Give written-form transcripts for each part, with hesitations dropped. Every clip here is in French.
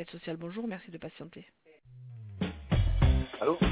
Enquête sociale, bonjour, merci de patienter. Allô?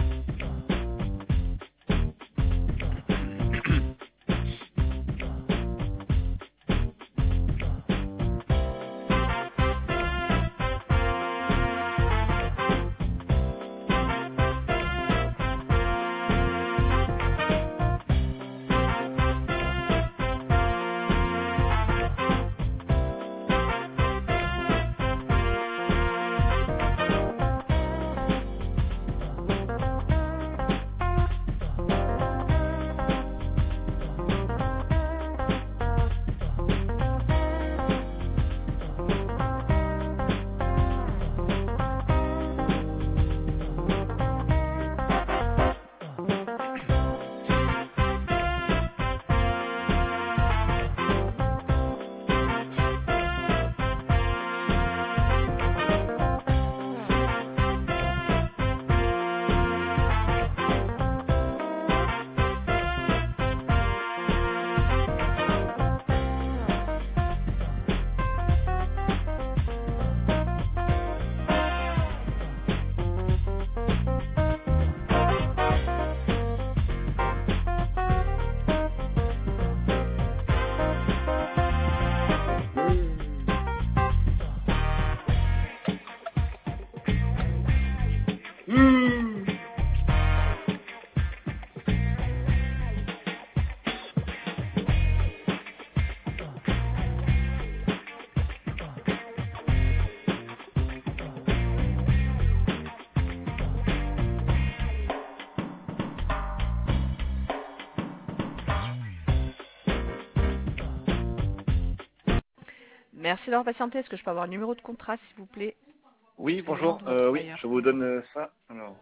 Merci d'avoir patienté. Est-ce que je peux avoir le numéro de contrat, s'il vous plaît? Oui, Et le nom bonjour. de votre Oui, bailleur. je vous donne ça. Alors,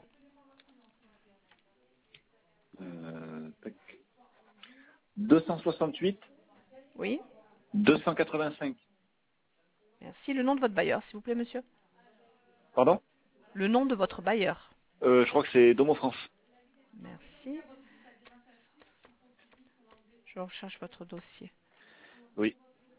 tac. 268 Oui, 285. merci. Le nom de votre bailleur, s'il vous plaît, monsieur? Pardon? Le nom de votre bailleur. Je crois que c'est Domo France. Merci. Je recherche votre dossier. Oui,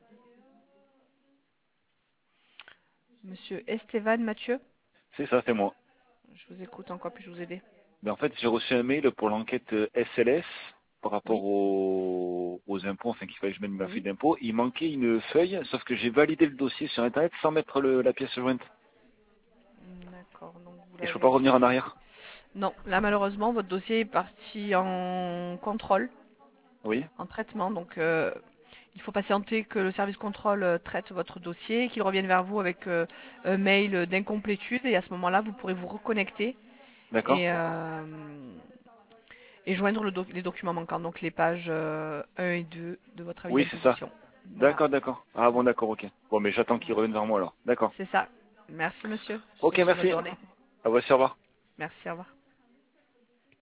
Monsieur Esteban Mathieu, c'est ça, c'est moi. je vous écoute. En quoi puis-je vous aider? En fait, j'ai reçu un mail pour l'enquête SLS par rapport aux impôts, enfin qu'il fallait que je mette ma feuille Oui. d'impôt. Il manquait une feuille, sauf que j'ai validé le dossier sur Internet sans mettre la pièce jointe. D'accord, donc vous Et je peux l'avez. pas revenir en arrière. Non, là malheureusement, votre dossier est parti en contrôle, Oui, en traitement. Donc il faut patienter que le service contrôle traite votre dossier, qu'il revienne vers vous avec un mail d'incomplétude. Et à ce moment-là, vous pourrez vous reconnecter d'accord. et joindre les documents manquants, donc les pages 1 et 2 de votre avis Oui, c'est ça. d'imposition. Voilà, D'accord, d'accord. Ah bon, d'accord, ok. Bon, mais j'attends qu'il revienne vers moi alors. D'accord. c'est ça. Merci monsieur. Je vous Ok, souhaite une bonne merci. journée. À vous, au revoir. Merci, au revoir.